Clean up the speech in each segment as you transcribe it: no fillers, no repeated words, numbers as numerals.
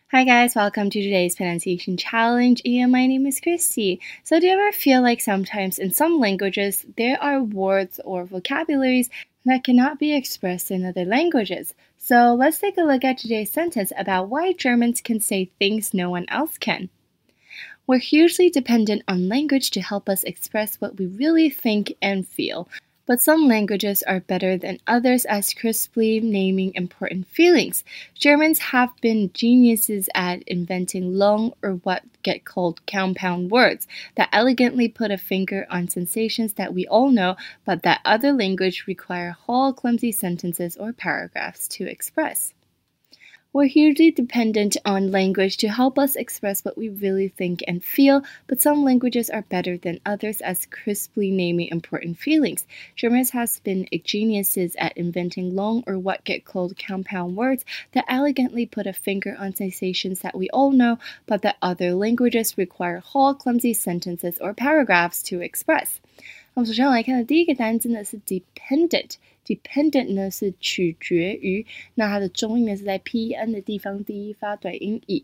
Hi guys, welcome to today's pronunciation challenge, and my name is Christy. So do you ever feel like sometimes in some languages there are words or vocabularies that cannot be expressed in other languages? So let's take a look at today's sentence about why Germans can say things no one else can. We're hugely dependent on language to help us express what we really think and feel. But some languages are better than others at crisply naming important feelings. Germans have been geniuses at inventing long or what get called compound words that elegantly put a finger on sensations that we all know, but that other languages require whole clumsy sentences or paragraphs to express. We're hugely dependent on language to help us express what we really think and feel, but some languages are better than others at crisply naming important feelings. Germans has been geniuses at inventing long or what get called compound words that elegantly put a finger on sensations that we all know, but that other languages require whole clumsy sentences or paragraphs to express. 我们首先来看的第一个单字呢是 dependent。dependent 呢是取决于，那它的中音呢是在 pen 的地方第一发短音以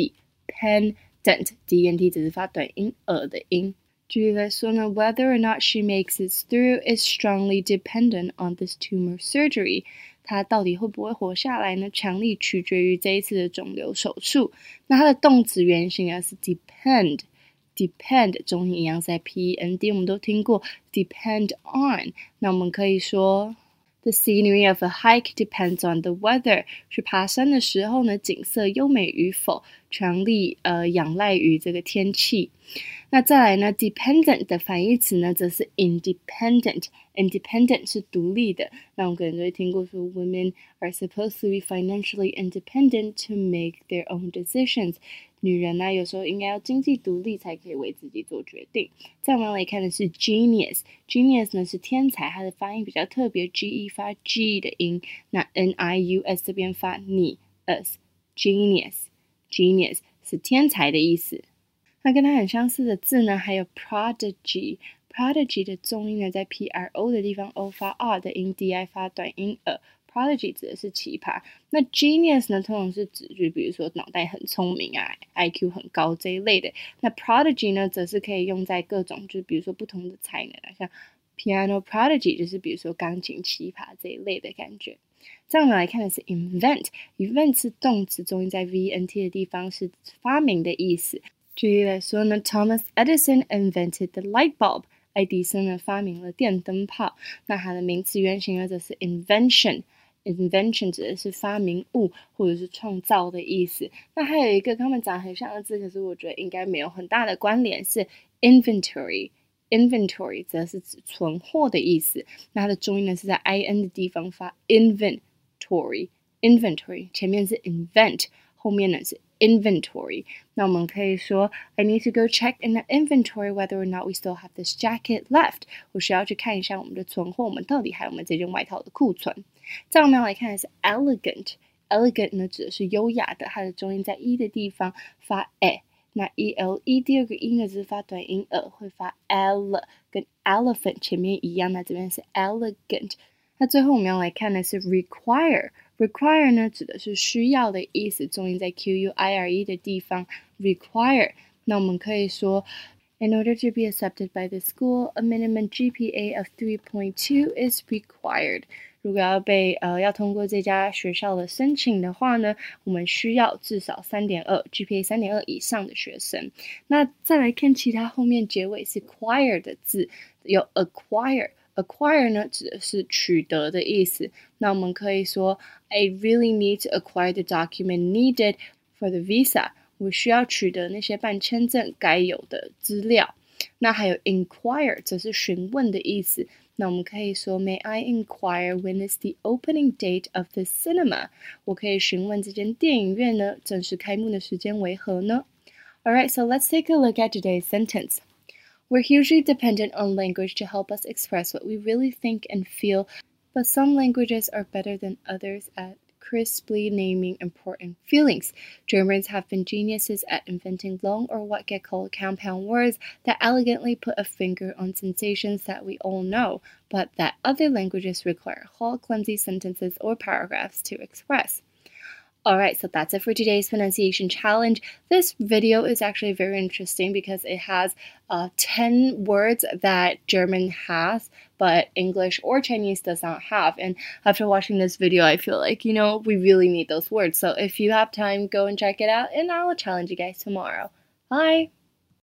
dependent，dent 只是发短音的音。举例来说呢 ，Whether or not she makes it through is strongly dependent on this tumor surgery。她到底会不会活下来呢？强力取决于这一次的肿瘤手术。那它的动词原形呢是 depend。depend 中音一样在 pend， 我们都听过 depend on。那我们可以说 The scenery of a hike depends on the weather。去爬山的时候呢，景色优美与否，全力仰赖于这个天气。那再来呢 ，dependent 的反义词呢，则是 independent。independent 是独立的。那我们可能就会听过说 ，Women are supposed to be financially independent to make their own decisions。女人呢，有时候应该要经济独立才可以为自己做决定。再我们来看的是 genius。genius 呢是天才，它的发音比较特别 ，ge 发 g 的音，那 nius 这边发 ni，genius 是天才的意思。那跟它很相似的字呢，还有 prodigy。prodigy 的重音呢，在 pro 的地方 o 发 r 的音 di 发短音prodigy 指的是奇葩。那 genius 呢，通常是指就比如说脑袋很聪明啊 ，IQ 很高这一类的。那 prodigy 呢，则是可以用在各种，就比如说不同的才能啊，像 piano prodigy 就是比如说钢琴奇葩这一类的感觉。再我们来看的是 invent 是动词，中音在 vnt 的地方是发明的意思。举例来说呢 ，Thomas Edison invented the light bulb。爱迪生呢发明了电灯泡。那它的名词原形呢则是 invention。invention 指的是发明物或者是创造的意思。那还有一个跟他们长得很像的字，可是我觉得应该没有很大的关联，是 inventory。inventory 则是指存货的意思。那它的重音呢是在 in 的地方发 inventory。inventory 前面是 invent， 后面呢是inventory。那我们可以说 I need to go check in the inventory whether or not we still have this jacket left。 我需要去看一下我们的存货，我们到底还有没有这件外套的库存。再我们要来看的是 elegant。elegant 呢指的是优雅的，它的中音在 e 的地方发 那 ele 第二个音呢只是发短音会发 l， 跟 elephant 前面一样，那这边是 elegant。那最后我们要来看的是 require。require 呢指的是需要的意思，重音在 quire 的地方 require。那我们可以说 In order to be accepted by the school, a minimum GPA of 3.2 is required。如果要通过这家学校的申请的话呢，我们需要至少 GPA 3.2以上的学生。那再来看其他后面结尾是 quire 的字，有 acquire 呢指的是取得的意思。那我们可以说 I really need to acquire the document needed for the visa。我需要取得那些办签证该有的资料。那还有 inquire 则是询问的意思。那我们可以说 May I inquire when is the opening date of the cinema？ 我可以询问这间电影院呢正式开幕的时间为何呢？ Alright, so let's take a look at today's sentence. We're hugely dependent on language to help us express what we really think and feel, but some languages are better than others at crisply naming important feelings. Germans have been geniuses at inventing long or what get called compound words that elegantly put a finger on sensations that we all know, but that other languages require whole clumsy sentences or paragraphs to express. Alright, so that's it for today's pronunciation challenge. This video is actually very interesting because it has 10 words that German has, but English or Chinese does not have. And after watching this video, I feel like, we really need those words. So if you have time, go and check it out, and I will challenge you guys tomorrow. Bye!